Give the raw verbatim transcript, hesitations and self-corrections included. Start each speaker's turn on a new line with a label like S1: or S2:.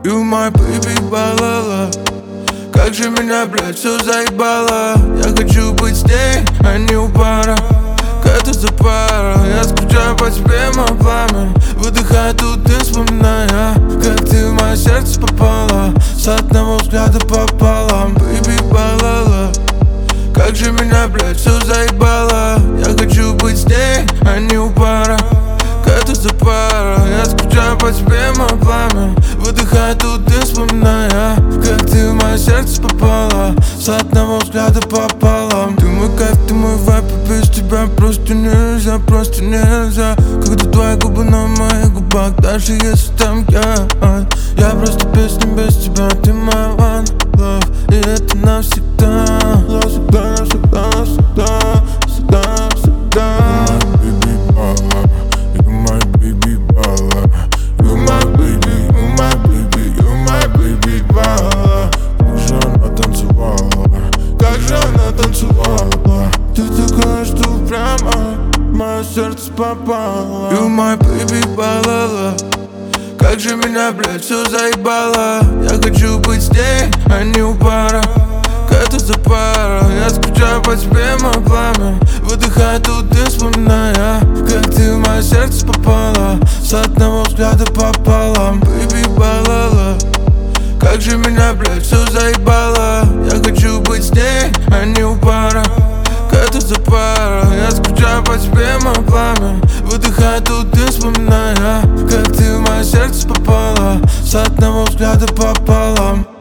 S1: You my baby балала. Как же меня, блядь, все заебало. Я хочу быть с ней, а не у бара. Это за пара. Я скучаю по тебе, мой пламя. Выдыхаю тут и вспоминая, как ты в мое сердце попала. С одного взгляда пополам. Baby балала. Как же меня, блядь, все заебало. Я хочу быть с ней, а не у бара. Это за пара. Я скучаю по тебе, мое пламя. Выдыхаю тут и вспоминая, как ты в мое сердце попала. С одного взгляда пополам. Ты мой кайф, ты мой вайп, и без тебя просто нельзя, просто нельзя. Когда твои губы на моих губах, даже если там я Я просто песня без тебя, ты моя one love. И это навсегда, навсегда, навсегда, навсегда, навсегда, навсегда. Ты такая, что прямо в мое сердце попала. You my baby балала. Как же меня, блядь, все заебало. Я хочу быть с ней, а не у бара. Это за пара. Я скучаю по тебе, мое пламя. Выдыхаю тут и вспоминая, как ты в мое сердце попала. С одного взгляда пополам. Baby балала. Как же меня, блядь, все заебало. Я хочу быть с ней, а не у бара. Это за пара. Я скучаю по тебе, мое пламя. Выдыхаю тут и вспоминая, как ты в мое сердце попала. С одного взгляда пополам.